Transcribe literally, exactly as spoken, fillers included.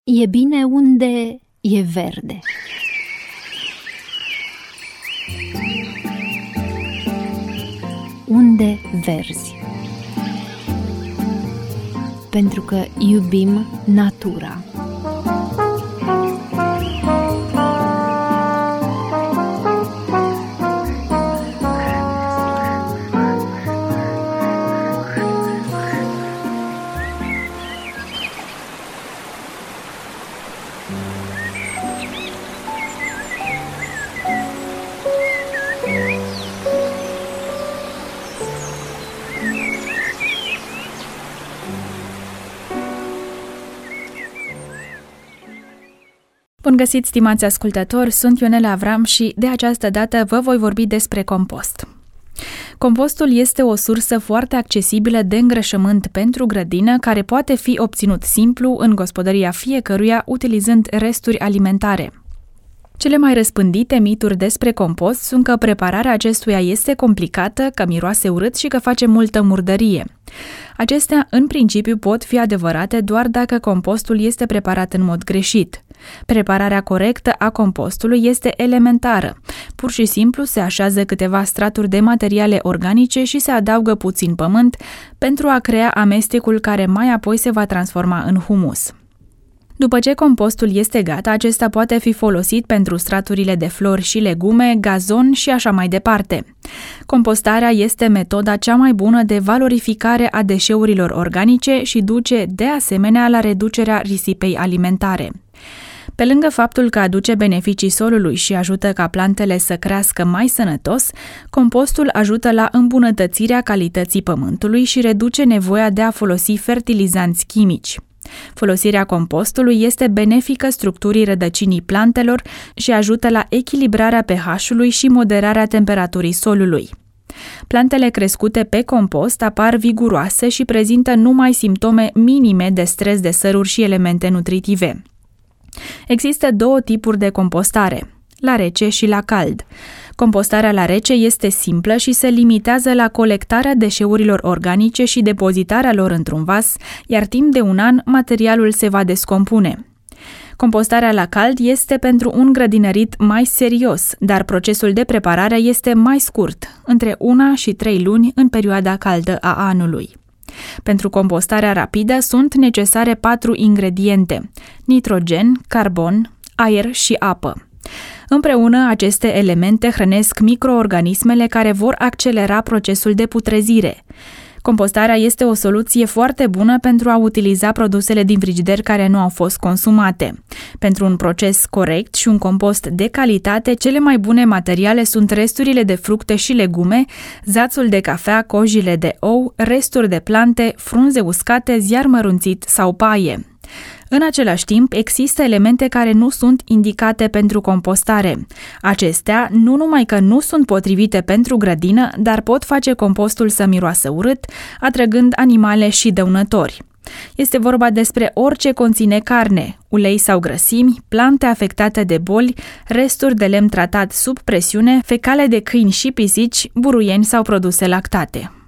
E bine unde e verde. Unde verzi. Pentru că iubim natura. Bun găsit, stimați ascultători, sunt Ionela Avram și de această dată vă voi vorbi despre compost. Compostul este o sursă foarte accesibilă de îngrășământ pentru grădină, care poate fi obținut simplu în gospodăria fiecăruia utilizând resturi alimentare. Cele mai răspândite mituri despre compost sunt că prepararea acestuia este complicată, că miroase urât și că face multă murdărie. Acestea, în principiu, pot fi adevărate doar dacă compostul este preparat în mod greșit. Prepararea corectă a compostului este elementară. Pur și simplu se așează câteva straturi de materiale organice și se adaugă puțin pământ pentru a crea amestecul care mai apoi se va transforma în humus. După ce compostul este gata, acesta poate fi folosit pentru straturile de flori și legume, gazon și așa mai departe. Compostarea este metoda cea mai bună de valorificare a deșeurilor organice și duce, de asemenea, la reducerea risipei alimentare. Pe lângă faptul că aduce beneficii solului și ajută ca plantele să crească mai sănătos, compostul ajută la îmbunătățirea calității pământului și reduce nevoia de a folosi fertilizanți chimici. Folosirea compostului este benefică structurii rădăcinii plantelor și ajută la echilibrarea pH-ului și moderarea temperaturii solului. Plantele crescute pe compost apar viguroase și prezintă numai simptome minime de stres de săruri și elemente nutritive. Există două tipuri de compostare, la rece și la cald. Compostarea la rece este simplă și se limitează la colectarea deșeurilor organice și depozitarea lor într-un vas, iar timp de un an materialul se va descompune. Compostarea la cald este pentru un grădinărit mai serios, dar procesul de preparare este mai scurt, între una și trei luni în perioada caldă a anului. Pentru compostarea rapidă sunt necesare patru ingrediente: nitrogen, carbon, aer și apă. Împreună, aceste elemente hrănesc microorganismele care vor accelera procesul de putrezire. Compostarea este o soluție foarte bună pentru a utiliza produsele din frigider care nu au fost consumate. Pentru un proces corect și un compost de calitate, cele mai bune materiale sunt resturile de fructe și legume, zațul de cafea, cojile de ou, resturi de plante, frunze uscate, ziar mărunțit sau paie. În același timp, există elemente care nu sunt indicate pentru compostare. Acestea nu numai că nu sunt potrivite pentru grădină, dar pot face compostul să miroasă urât, atrăgând animale și dăunători. Este vorba despre orice conține carne, ulei sau grăsimi, plante afectate de boli, resturi de lemn tratat sub presiune, fecale de câini și pisici, buruieni sau produse lactate.